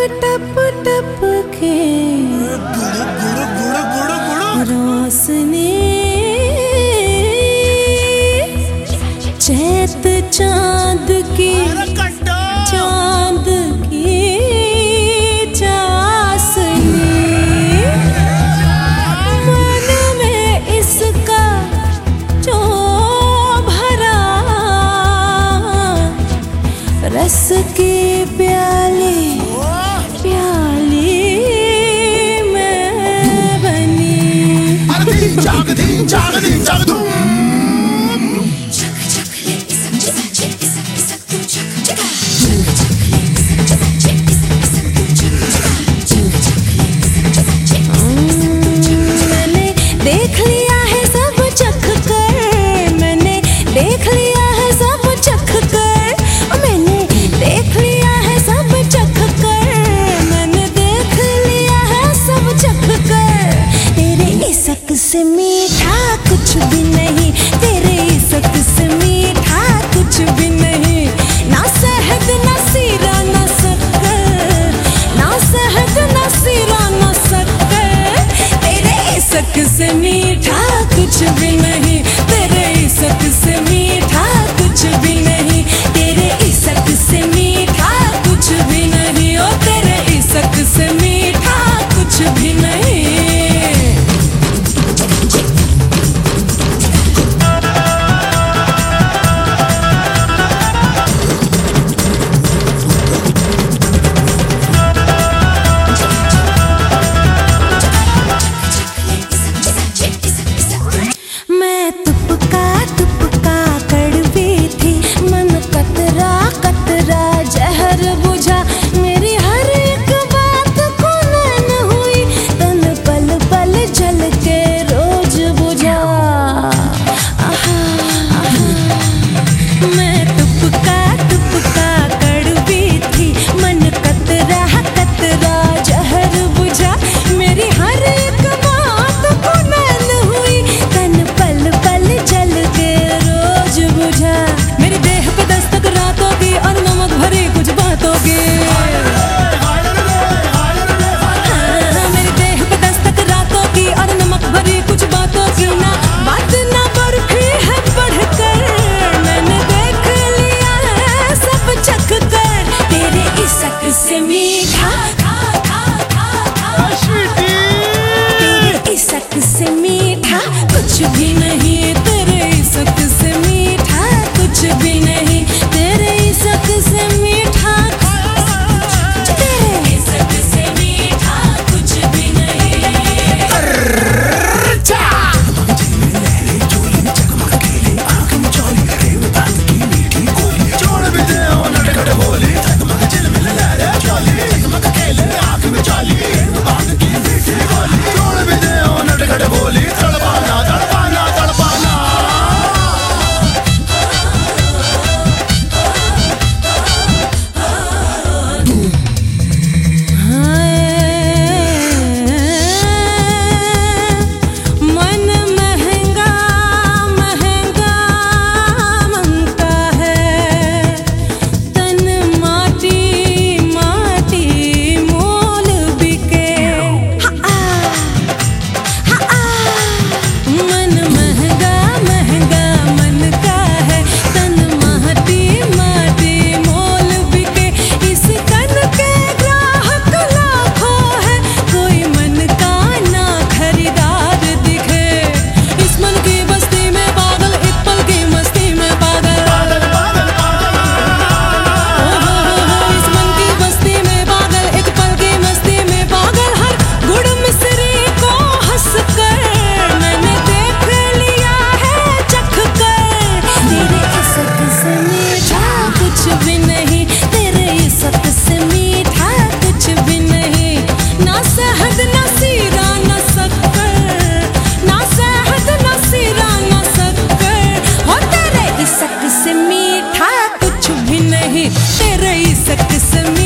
टप टप के रोशनी चैत चांद की चाशनी मन में इसका जो भरा रस की प्याली में बनी। जाग दू मैंने देख लिया है सब चख कर, मैंने देख लिया है सब चख कर, मैंने देख लिया है सब चख कर, मैंने देख लिया है सब चख कर। तेरे इश्क से मीठा कुछ भी नहीं, तेरे इश्क से मीठा कुछ भी नहीं, ना शहद ना सीरा ना शक्कर, ना शहद ना सीरा ना शक्कर। तेरे इश्क से मीठा कुछ भी नहीं, तेरे इश्क से मीठा कुछ भी नहीं, तेरे इश्क से मीठा कुछ भी नहीं, ओ तेरे इश्क से मीठा कुछ भी नहीं। से मीठा कुछ भी नहीं, तेरे इश्क से मीठा कुछ भी नहीं, तेरे इश्क से मीठा, तेरे इश्क से मीठा कुछ भी नहीं। तेरे इश्क से